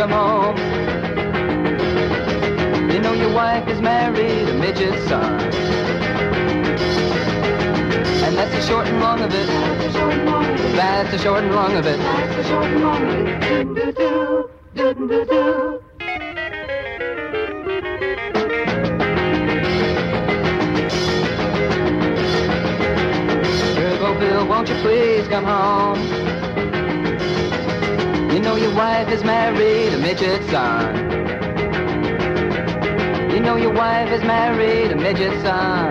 come home. You know your wife is married, a midget son. And that's the short and long of it. That's the short and long of it. That's the short and long of it. Do-do-do, do-do-do. Bill, won't you please come home? You know your wife is married, a midget son. You know your wife is married, a midget son.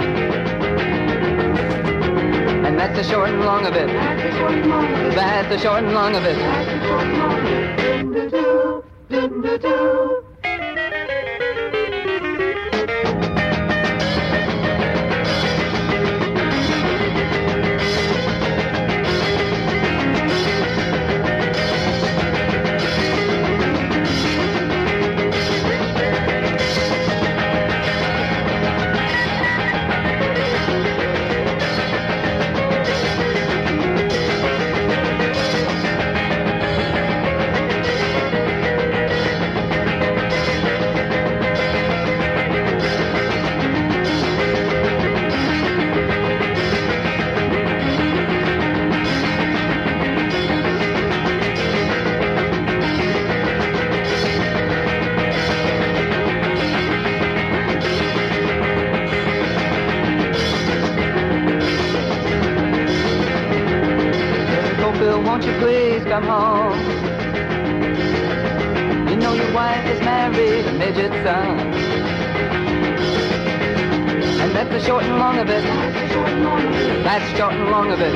And that's the short and long of it. That's the short and long of it. That's the short and long of it. That's the short and long of it. Do-do-do, do-do-do. Won't you please come home? You know your wife is married, a midget son. And that's the short and long of it. That's the short and long of it.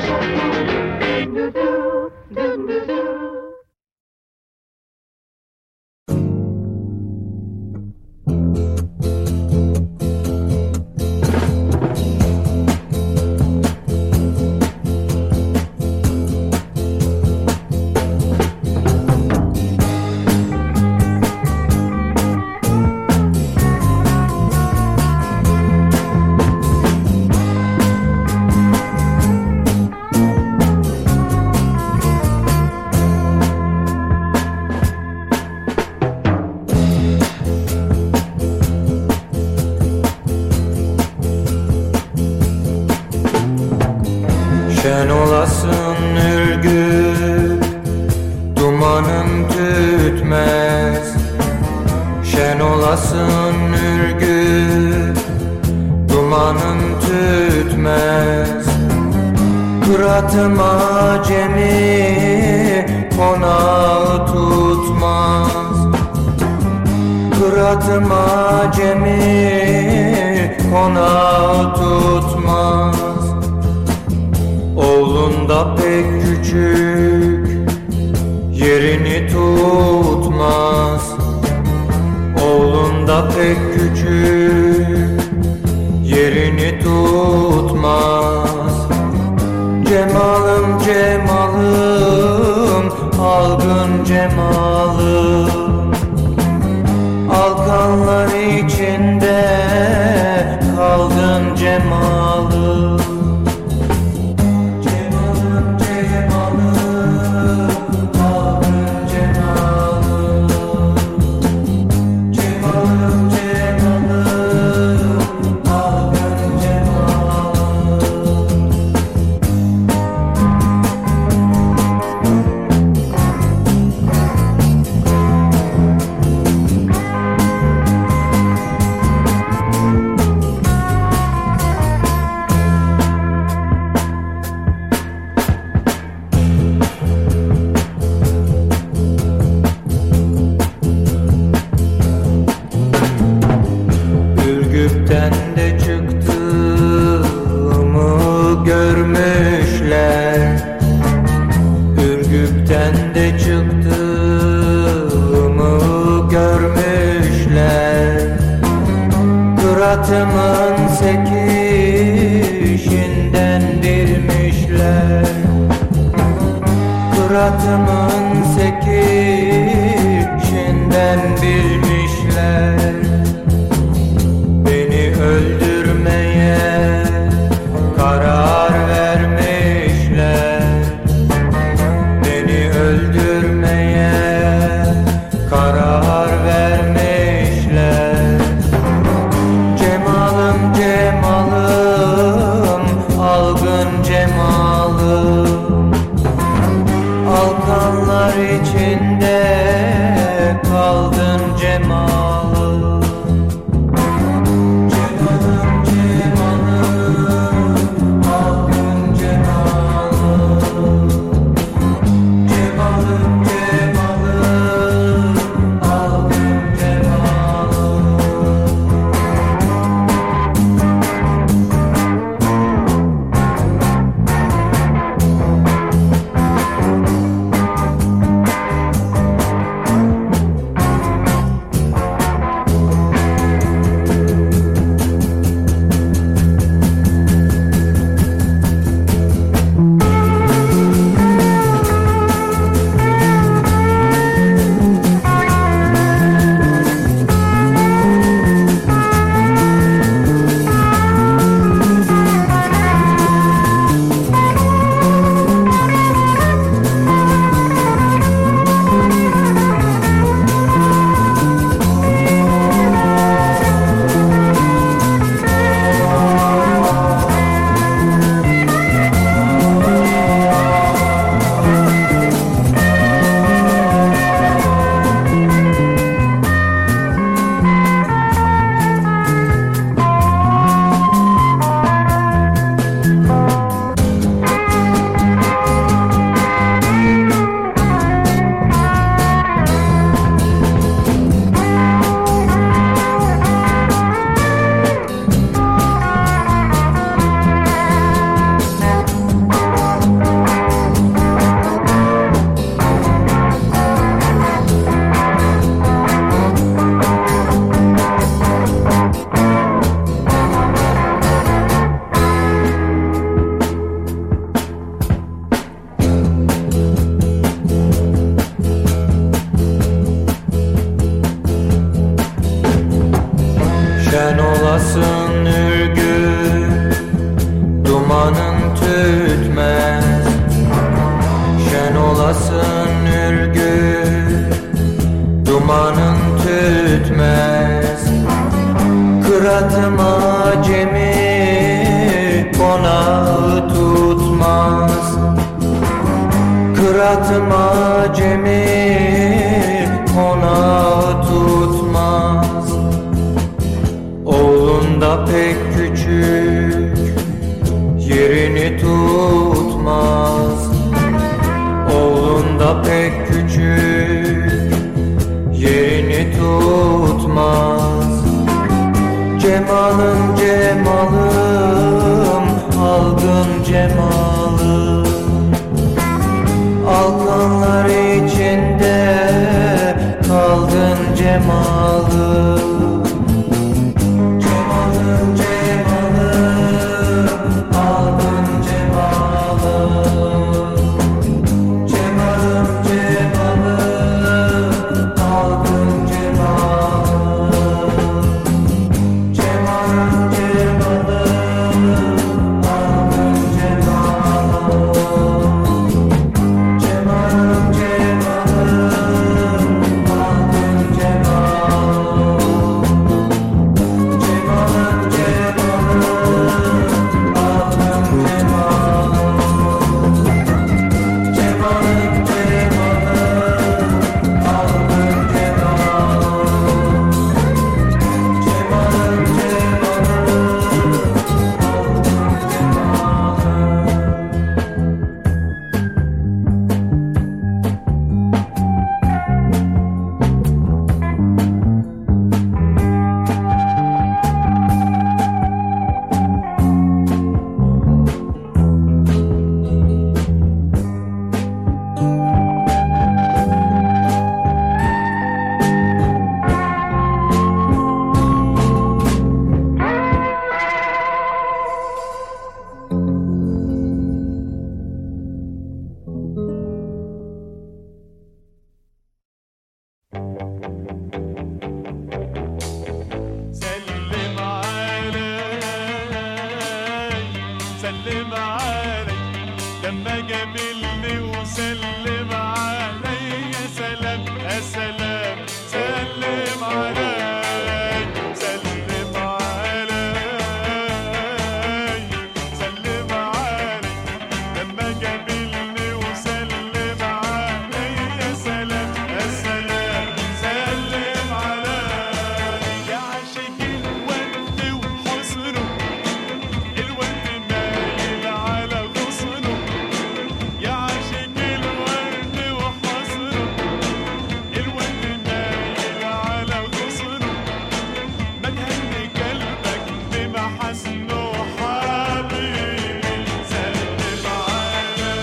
Şen olasın ürgüp, dumanın tütmez. Şen olasın ürgüp, dumanın tütmez. Kıratım acemi, konağı tutmaz. Kıratım acemi, konağı tutmaz. Oğlun da pek küçük, yerini tutmaz. Oğlun da pek küçük, yerini tutmaz. Cemalım cemalım, algın cemalım. Alkanlar içinde kaldın cemalım. dumanın tütmez. Kıratım acemi konağı tutmaz. Kıratım acemi konağı tutmaz. Oğlun da pek küçük yerini tutmaz. Oğlun da pek küçük yerini tutmaz. Cemalım cemalım, algın cemalım, alkanlar içinde kaldın cemalım. Cemalım cemalım, algın cemalım. Cemalım cemalım, algın cemalım. Cemalım cemalım, algın cemalım. Cemalım cemalım, algın cemalım. Cemalım سلم علي لما قابلني وسلم علي يا سلام يا سلام سلم علي سلم علي سلم علي لما قابلني وسلم علي يا سلام يا سلام سلم علي يا عاشق الورد وحسنه الورد مايل على غصنه يا عاشق الورد وحسنه الورد مايل على غصنه ما تهني قلبك بمحاسنه حبيبي سلم علي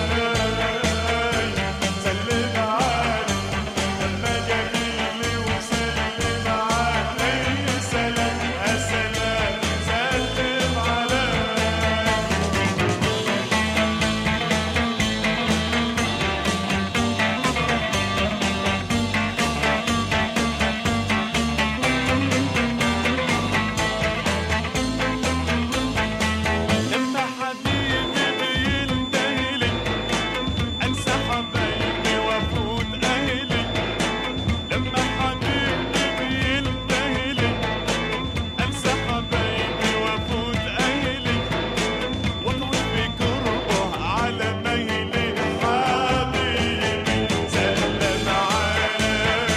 سلم علي لما جميلي وسلم علي يا سلام يا سلام سلم علي لما حبيبي بينتهي انسى حبايبي وافوت اهلي لما حبيبي بينتهي انسى حبايبي وافوت اهلي واقعد بقربه على مهلي حبيبي سلم علي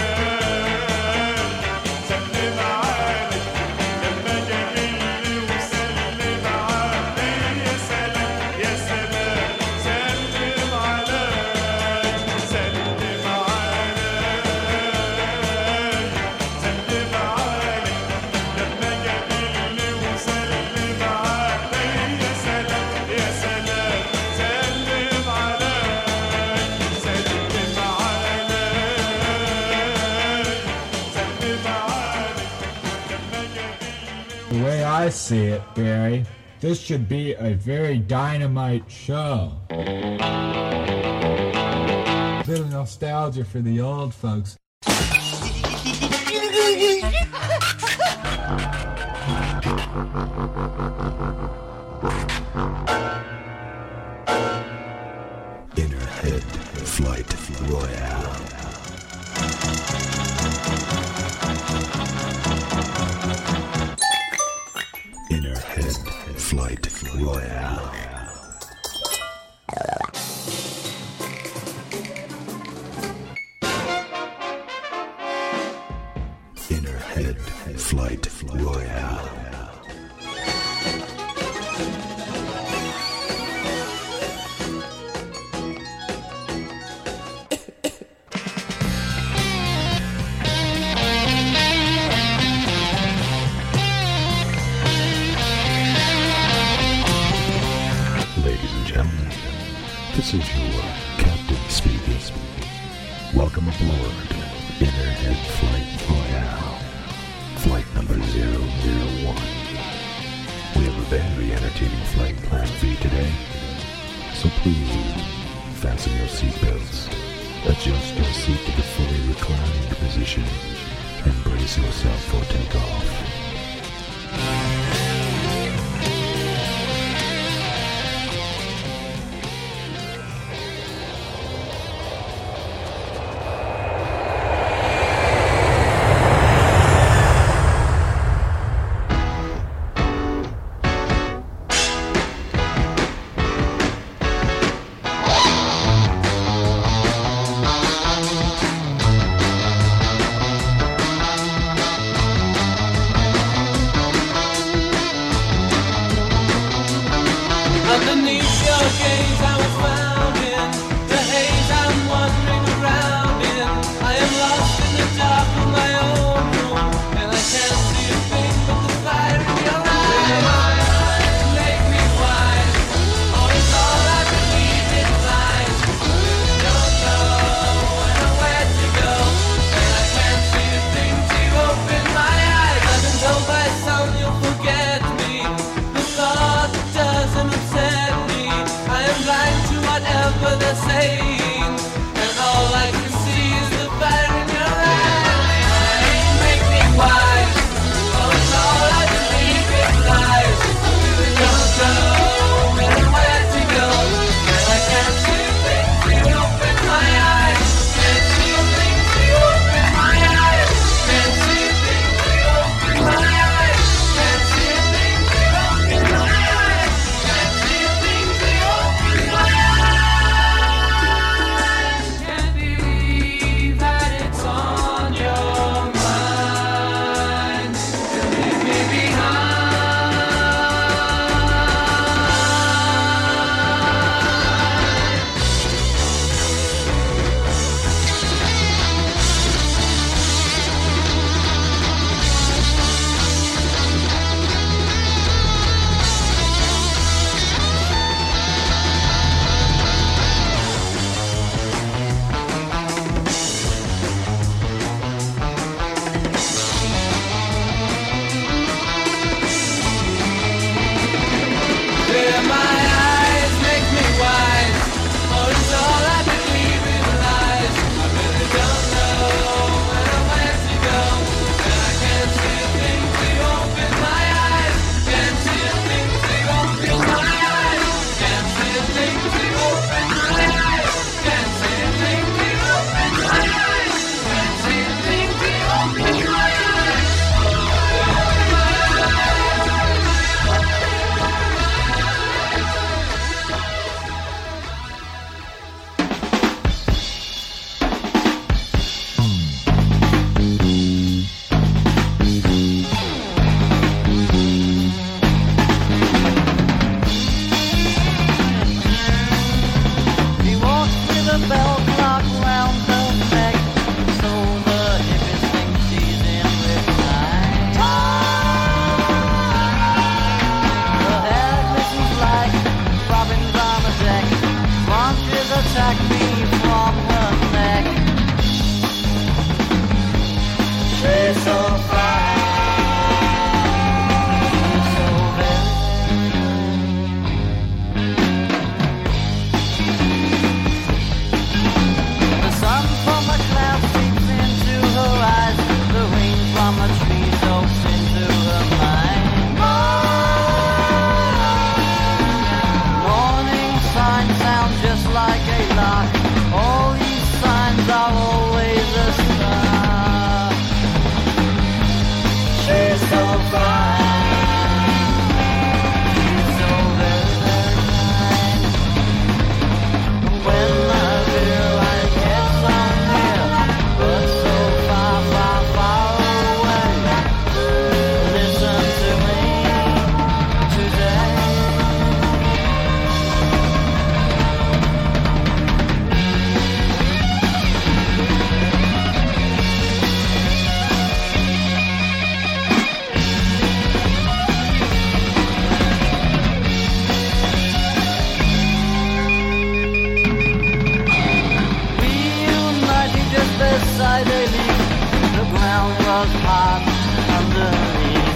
سلم علي لما جميلي وسلم علي يا سلام يا سلام سلم علي سلم علي سلم علي لما جميلي وسلم علي يا سلام يا سلام سلم علي سلم علي سلم علي لما جميلي The way I see it, Barry, this should be a very dynamite show. Little nostalgia for the old folks. Inner Head Flight Royale. Flight Royale. Inner Head Flight Royale. Ladies and gentlemen, this is your captain speaking. Welcome aboard Inner Head Flight Royale, flight number 001. We have a very entertaining flight planned for you today, so please fasten your seatbelts, adjust your seat to the fully reclined position, and brace yourself for takeoff. by day leaf, the ground was hot underneath.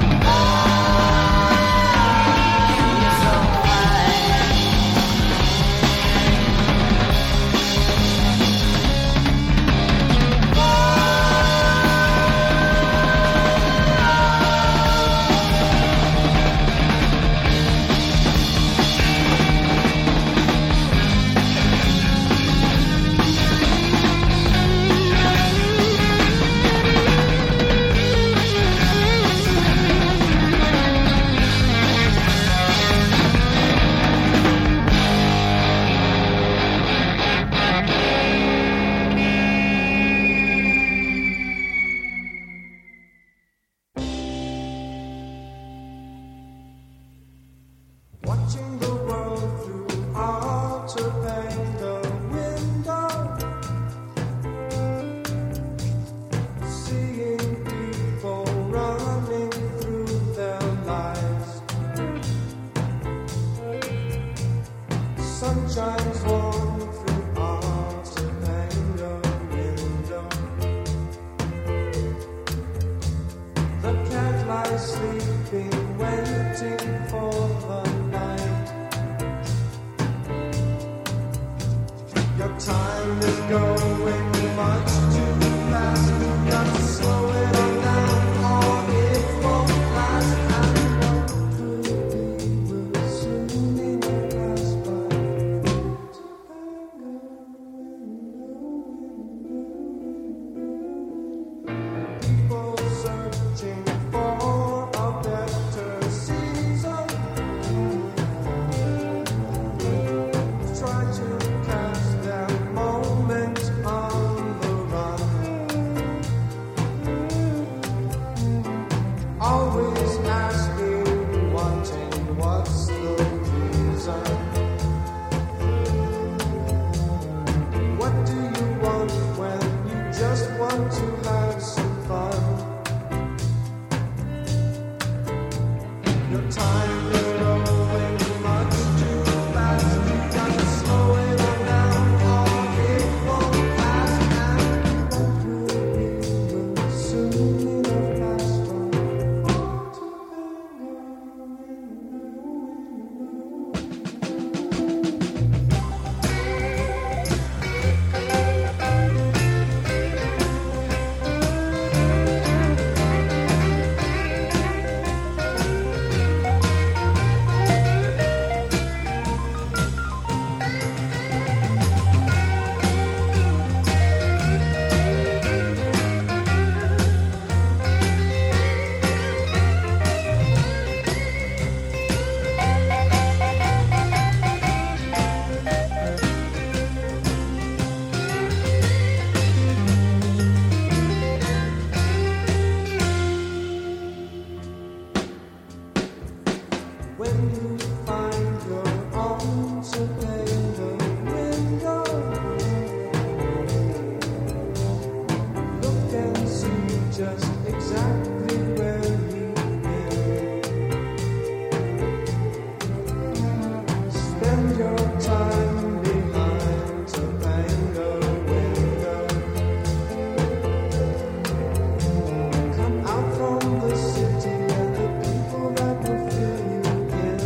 You're so fine. Watching the world through outer pane the window, seeing people running through their lives. Sun shines warm through outer pane the window. The cat lies sleeping, waiting for the night. Your time is going much too fast. Got to slow it all down, or it won't last. And what could be will soon pass by. People searching for a better season, try to cast their moment on the run. Always asking, wanting, what's the reason? What do you want when you just want to have some fun? Your time is going much too fast. You gotta slow it all down, or it won't last. And what could be will soon pass by. When you find your arms again the window, look and see just exactly where you've been. Spend your time behind the mango window. Come out from the city and the people that will fill you in.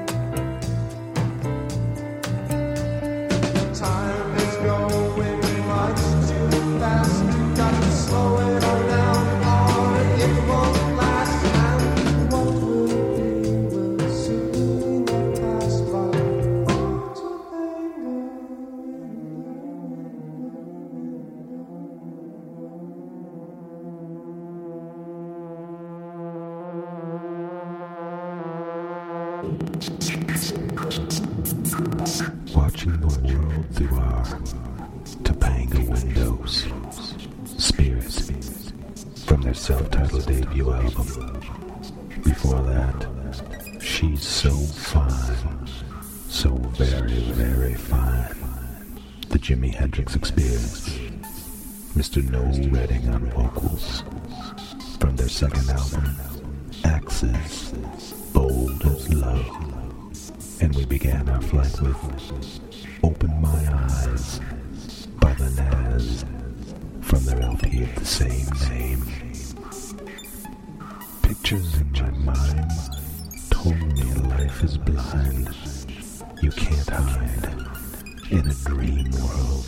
Time is going much too fast. You got to slow it all down, or it won't last. And what will be will soon pass by. Watching the world through our Topanga windows. Spirits from their self-titled debut album. Before that, She's So Fine, So Very, Very Fine. The Jimi Hendrix Experience. Mr. Noel Redding on vocals. From their second album, Axes, Bold as Love. And we began our flight with Open My Eyes by the Nas from their LP of the same name. Pictures in my mind told me life is blind. You can't hide in a dream world.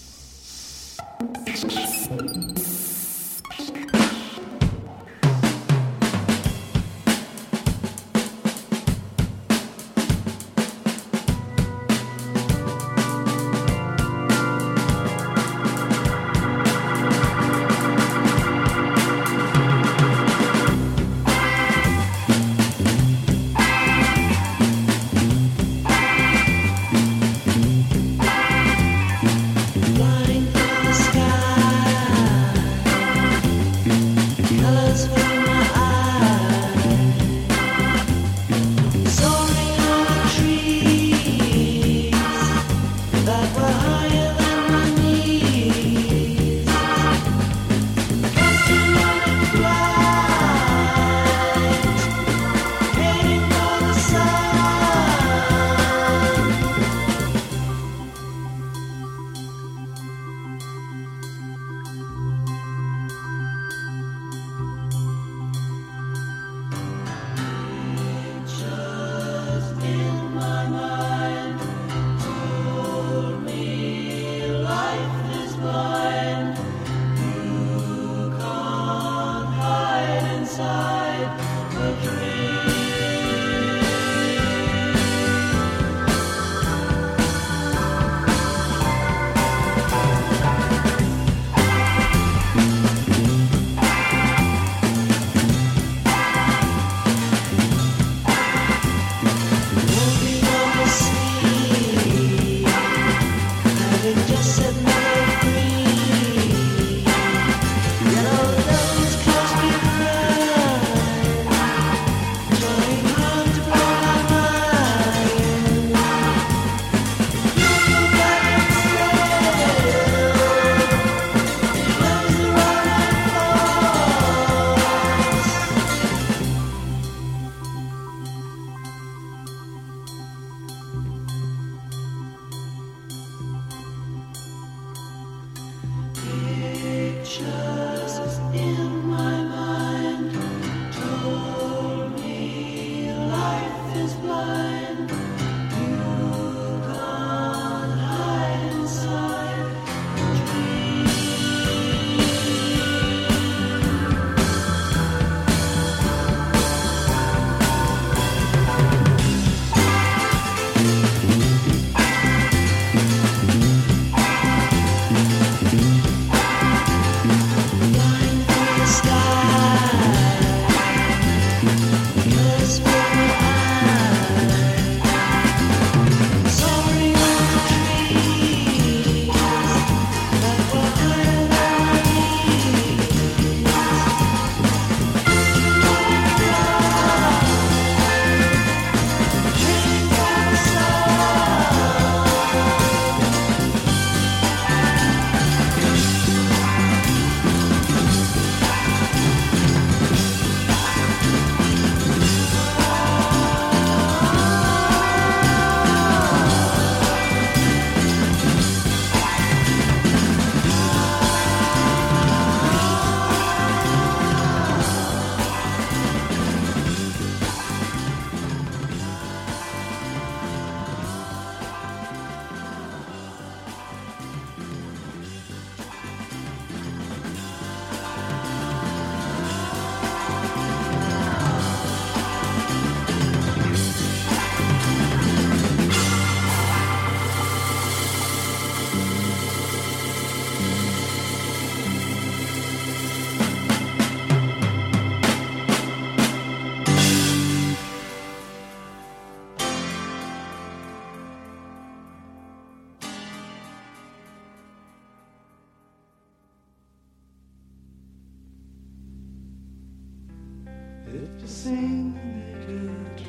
If you sing like a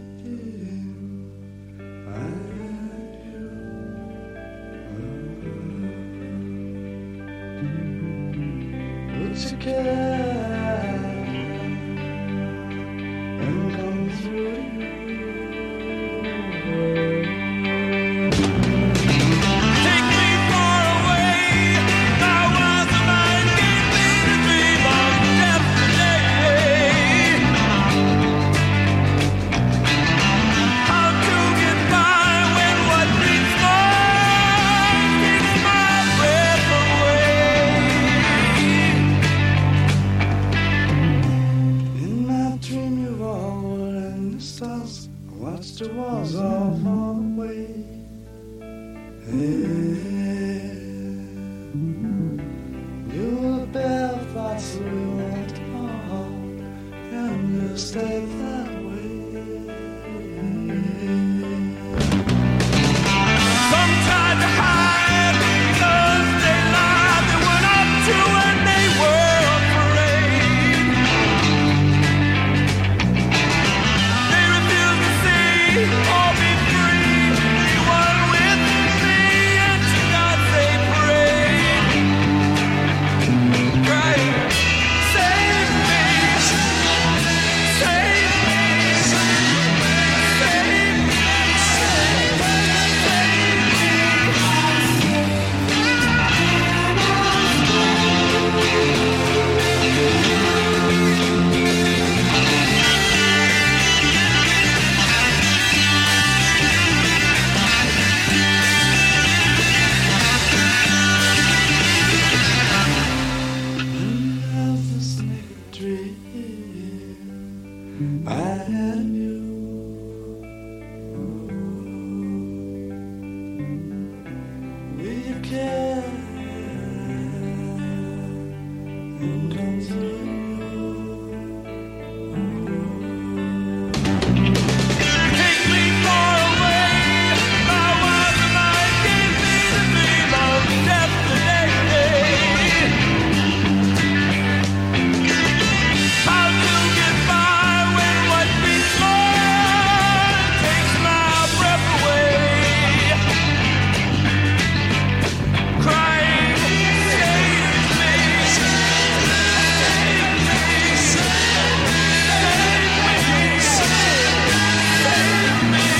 dream, I do. But you can and come through. Take me far away, my world's a miles off away. Your bare thoughts will talk, and we'll stay that way. Some tried to hide because they lied. They were not true and they were afraid. They refused to see or be free. Be one with me and to God they prayed. Crying, save me, save me, save me, I had you. Will you care and come through? take me far away. My wife and I gave me the dream of death the next day. How to get by when what beats more takes my breath away. Crying, save me, save me, save me, save me.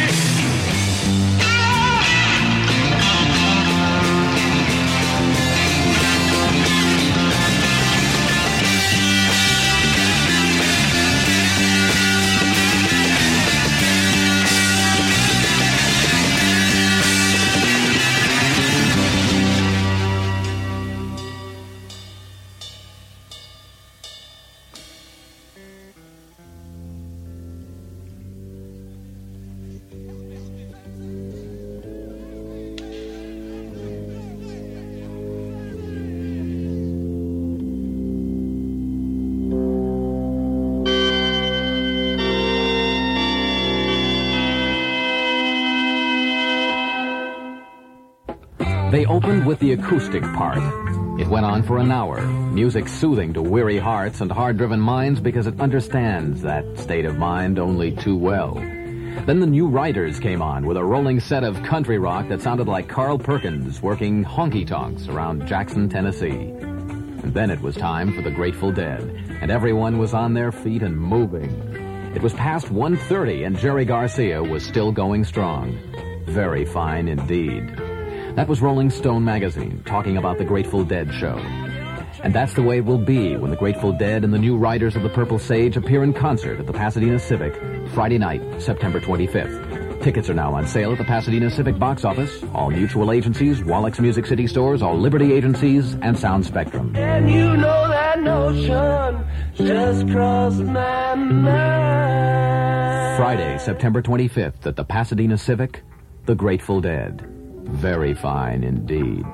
They opened with the acoustic part. It went on for an hour, music soothing to weary hearts and hard-driven minds because it understands that state of mind only too well. Then the New Riders came on with a rolling set of country rock that sounded like Carl Perkins working honky-tonks around Jackson, Tennessee. And then it was time for the Grateful Dead, and everyone was on their feet and moving. It was past 1:30 and Jerry Garcia was still going strong. Very fine indeed. That was Rolling Stone magazine talking about the Grateful Dead show. And that's the way it will be when the Grateful Dead and the New Riders of the Purple Sage appear in concert at the Pasadena Civic Friday night, September 25th. Tickets are now on sale at the Pasadena Civic box office, all mutual agencies, Wallex Music City stores, all Liberty agencies, and Sound Spectrum. And you know that notion just crossed my mind. Friday, September 25th at the Pasadena Civic, the Grateful Dead. Very fine indeed.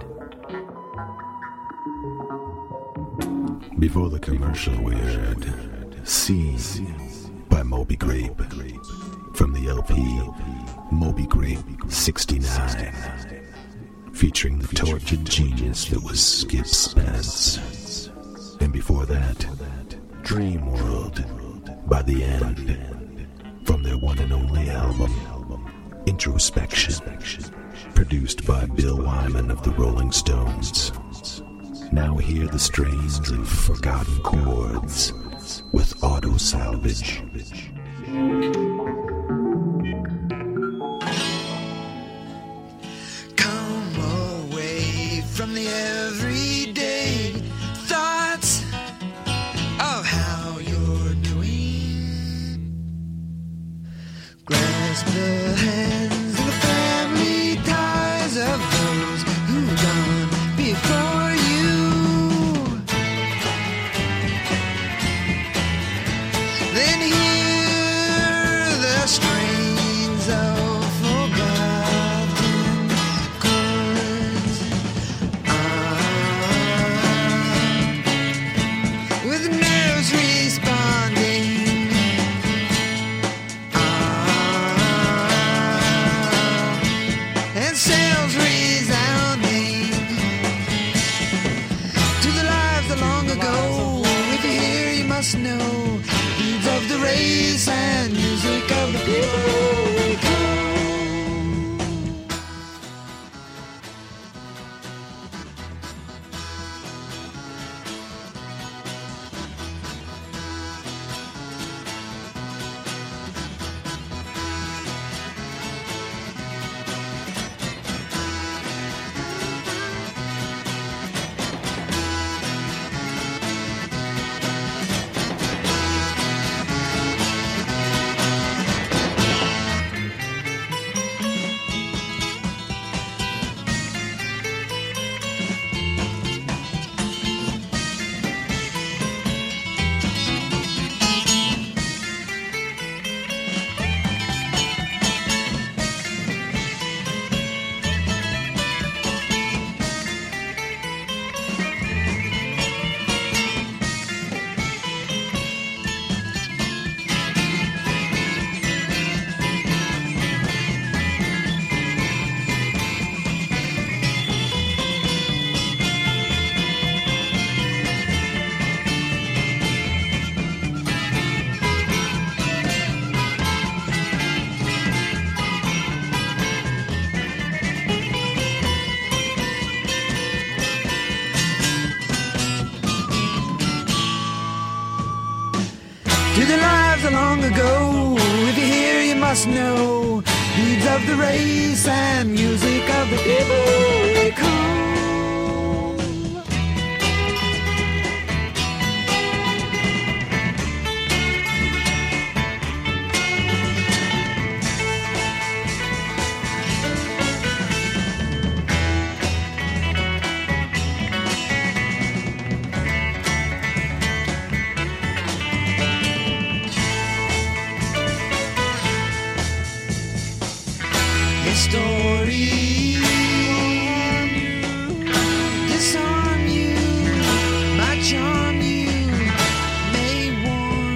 Before the commercial, we heard Scene by Moby Grape from the LP Moby Grape 69, featuring the tortured genius that was Skip Spence. And before that, Dream World by The End from their one and only album Introspection, produced by Bill Wyman of the Rolling Stones. Now hear the strains of Forgotten Chords with Auto Salvage. Come away from the everyday thoughts of how you're doing. Grasp the hands of the family ties of those who've gone before you. Then hear lives long ago. If you hear, you must know. Deeds of the race and music of the people. To the lives of long ago, if you hear, you must know. Deeds of the race and music of the people. Come. Story disarm you, might charm you, may warn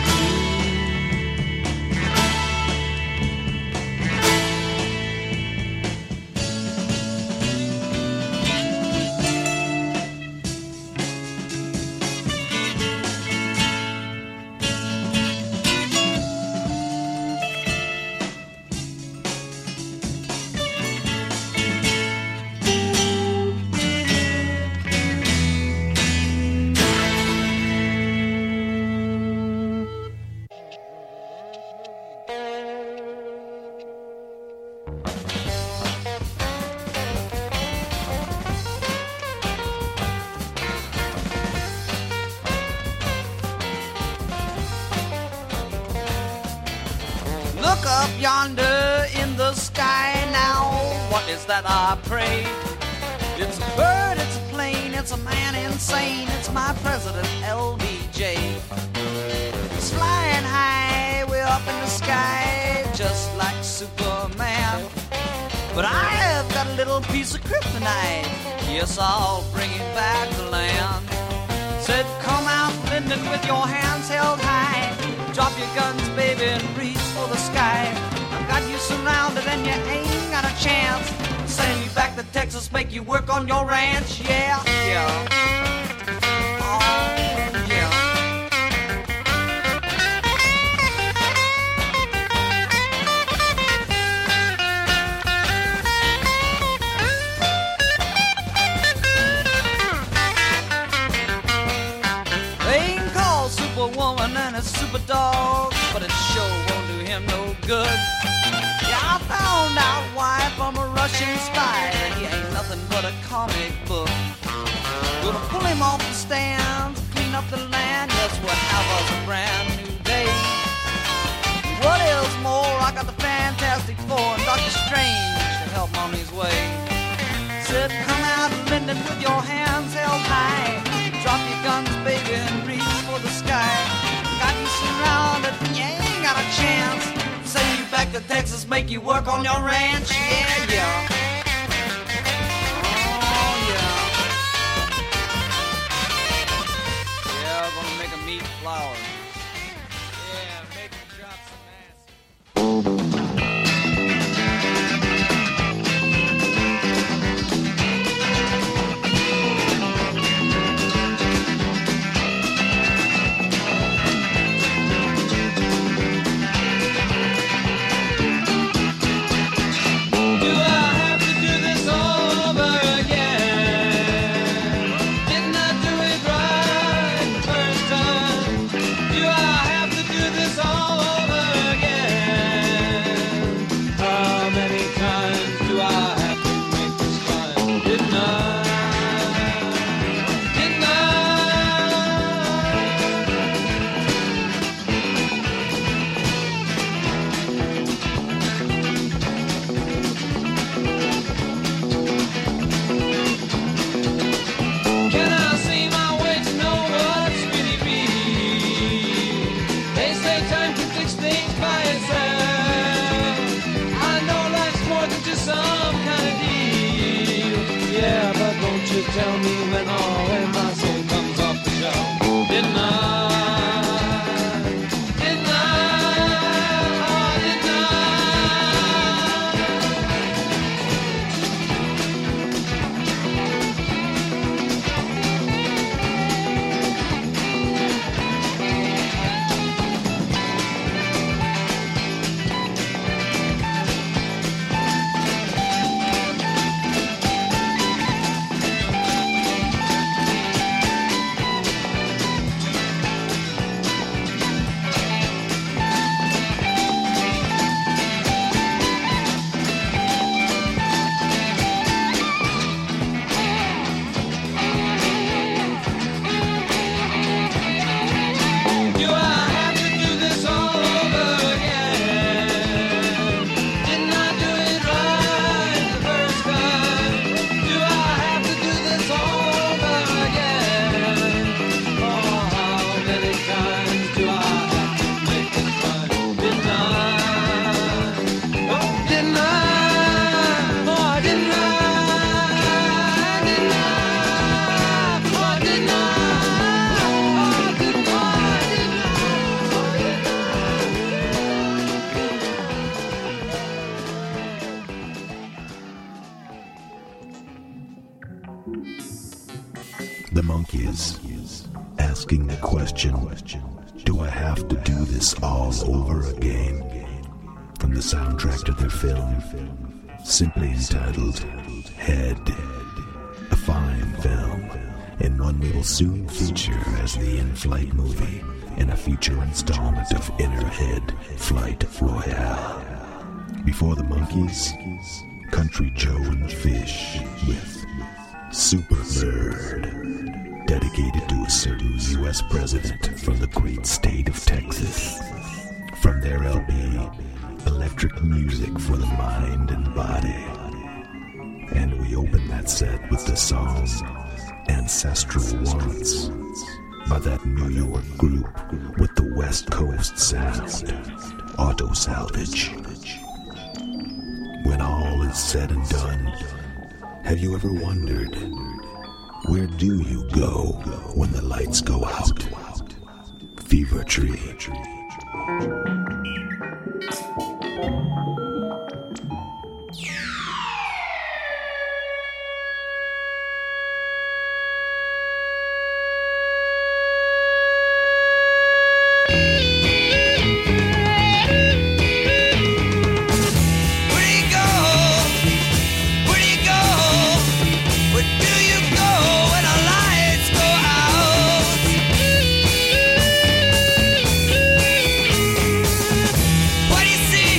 Look up yonder in the sky now. What is that, I pray? It's a bird, it's a plane, it's a man insane. It's my president, LBJ. He's flying high, way up in the sky, just like Superman. But I have got a little piece of kryptonite. Yes, I'll bring him back to land. Said, come out, Lyndon, with your hands held high. Drop your guns, baby, and reach for the sky. I've got you surrounded and you ain't got a chance. Send you back to Texas, make you work on your ranch. Yeah, yeah. Oh, yeah. They can call Superwoman and a super dog, but it sure won't do him no good. Yeah, I found out why from a Russian spy that he ain't nothing but a comic book. Gonna pull him off the stands, clean up the land. Yes, we'll have us a brand new day. What is more, I got the Fantastic Four and Doctor Strange to help on his way. Said, come out, Lyndon, with your hands held high. Drop your guns, baby, and reach for the sky. Got you surrounded, you ain't got a chance. Send you back to Texas, make you work on your ranch. Yeah, yeah. Oh, yeah. Yeah, we're gonna make 'em eat flowers. Yeah, make 'em drop some acid. tell me when all when my soul comes off the shelf. Didn't I? Didn't I? Oh, didn't I? Do I have to do this all over again? Didn't I do it right the first time? Do I have to do this all over again? Oh, how many times do I have to make it right? Didn't I? Oh, didn't I? Oh, didn't I? Didn't I? Oh, didn't I? Oh, didn't I? The Monkees, asking the question, do I have to do this all over again? From the soundtrack to their film, simply entitled Head. A fine film, and one we will soon feature as the in-flight movie in a future installment of Inner Head Flight Royale. Before the Monkees, Country Joe and Fish with Super Bird, dedicated to a certain U.S. president from the great state of Texas. From their LP, Electric Music for the Mind and Body. And we open that set with the song Ancestral Wants by that New York group with the West Coast sound, Auto Salvage. When all is said and done, have you ever wondered, where do you go when the lights go out? Fever Tree. What do you see?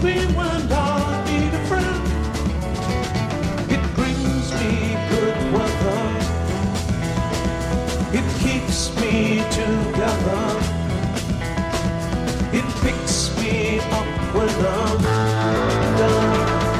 me when I need a friend. It brings me good weather. It keeps me together. It picks me up when I'm down.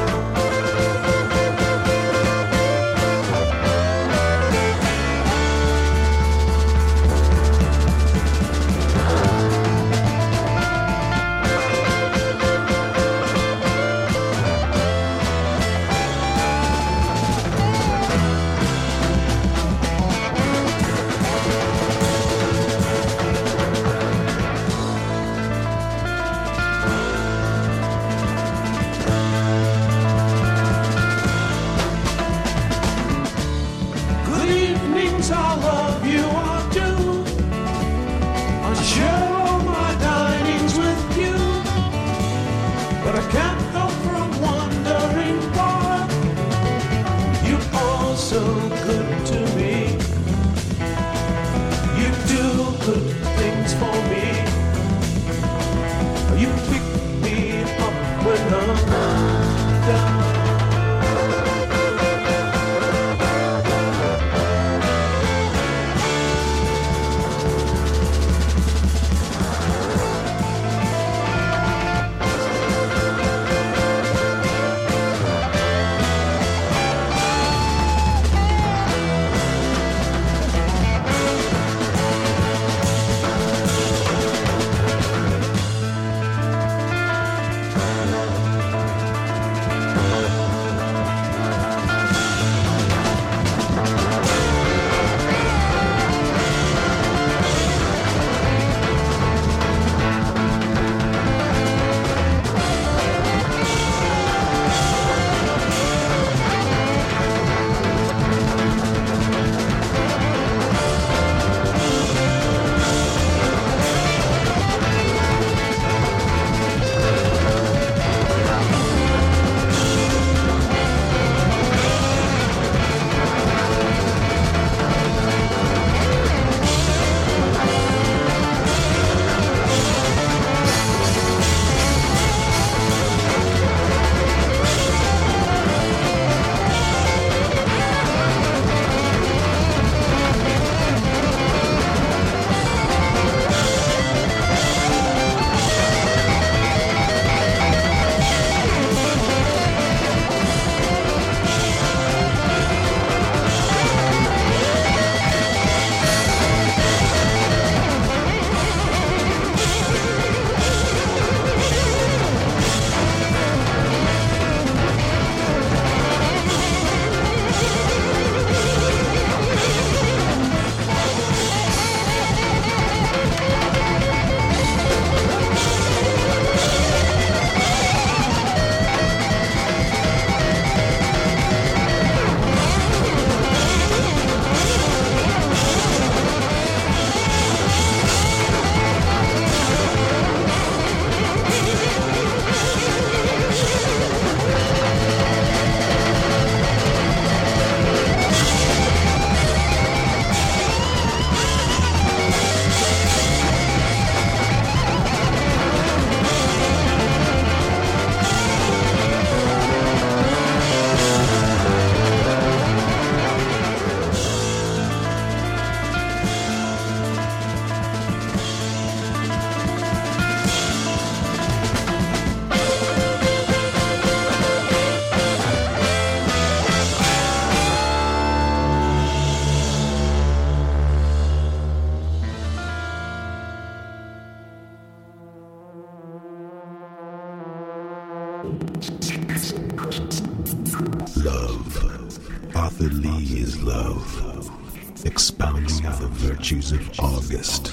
Good evenings, I love you, I do. I share all my dinings with you, but I can't help from wondering why you're all so good to me. You do good things for me. You pick me up when I'm down. Love. Arthur Lee is love. Expounding the virtues of August.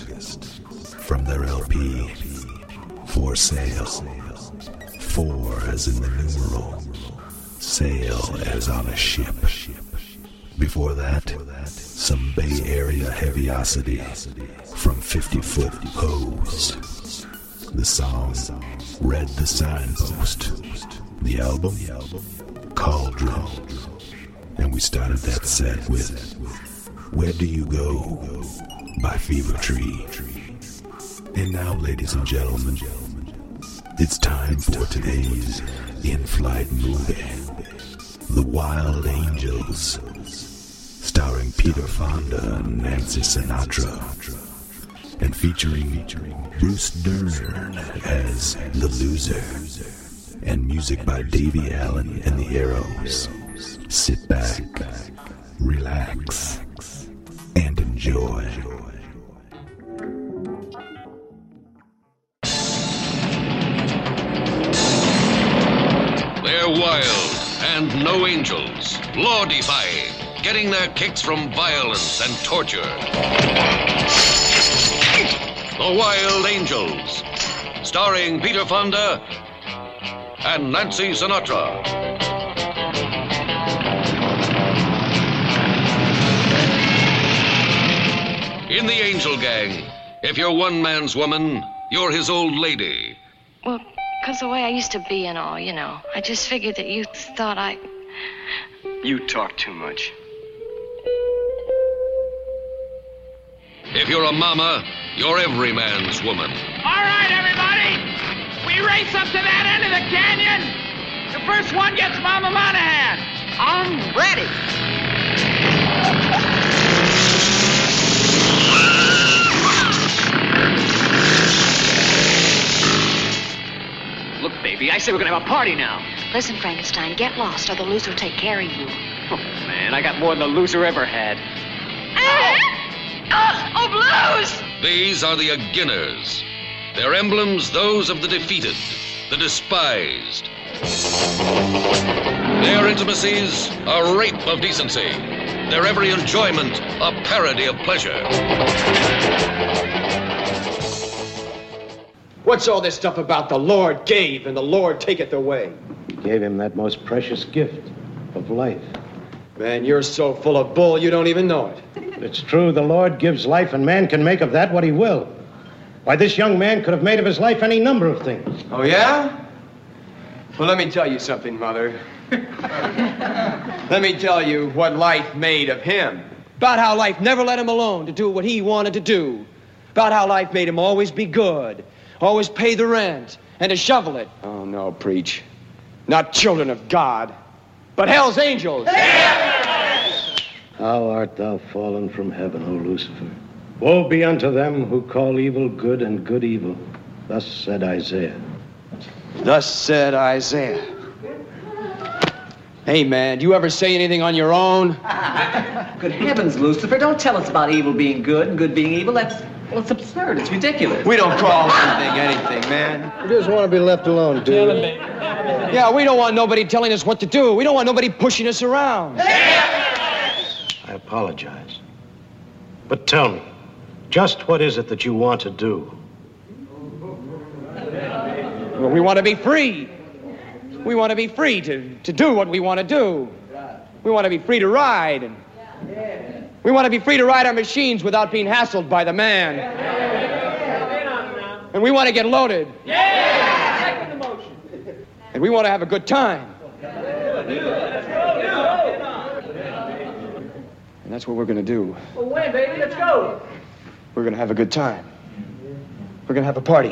From their LP, For Sale. For as in the numeral. Sail as on a ship. Before that, some Bay Area heaviosity from 50-Foot Hose. The song, Read the Signpost. The album, Cauldron. And we started that set with Where Do You Go by Fever Tree. And now, ladies and gentlemen, It's time for today's in-flight movie, The Wild Angels, starring Peter Fonda and Nancy Sinatra, and featuring Bruce Dern as the loser, and music by Davey Allen and the Arrows. Sit back, relax, and enjoy. They're wild and no angels, law-defying, getting their kicks from violence and torture. The Wild Angels, starring Peter Fonda and Nancy Sinatra. In the Angel Gang, if you're one man's woman, you're his old lady. Well, because the way I used to be and all, you know. I just figured that you thought I... You talk too much. If you're a mama, you're every man's woman. All right, everybody. We race up to that end of the canyon. The first one gets Mama Monahan. I'm ready. Look, baby, I say we're gonna have a party now. Listen, Frankenstein, get lost or the loser will take care of you. Oh, man, I got more than the loser ever had. Oh, blues! These are the Aginners. Their emblems, those of the defeated, the despised. Their intimacies, a rape of decency. Their every enjoyment, a parody of pleasure. What's all this stuff about the Lord gave and the Lord taketh away? Gave him that most precious gift of life. Man, you're so full of bull you don't even know it. It's true, the Lord gives life, and man can make of that what he will. Why, this young man could have made of his life any number of things. Oh, yeah? Well, let me tell you something, Mother. Let me tell you what life made of him. About how life never let him alone to do what he wanted to do. About how life made him always be good, always pay the rent, and to shovel it. Oh, no, preach. Not children of God, but hell's angels. How art thou fallen from heaven, O Lucifer? Woe be unto them who call evil good and good evil. Thus said Isaiah. Thus said Isaiah. Hey, man, do you ever say anything on your own? Good heavens, Lucifer, don't tell us about evil being good and good being evil. It's absurd. It's ridiculous. We don't call anything, man. We just want to be left alone, dude. Yeah, we don't want nobody telling us what to do. We don't want nobody pushing us around. I apologize. But tell me, just what is it that you want to do? Well, we want to be free. We want to be free to do what we want to do. We want to be free to ride. And we want to be free to ride our machines without being hassled by the man. And we want to get loaded. And we want to have a good time. And that's what we're going to do. Well, when, baby? Let's go. We're going to have a good time. We're going to have a party.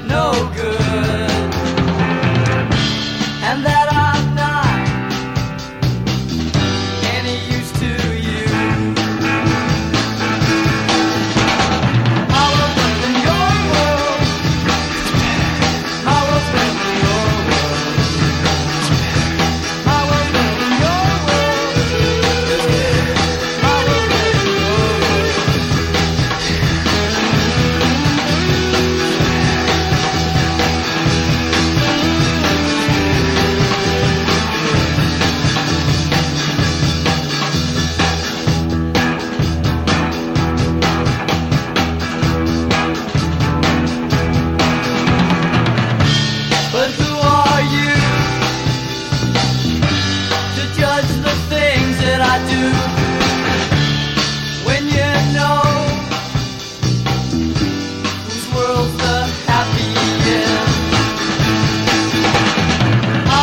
no good.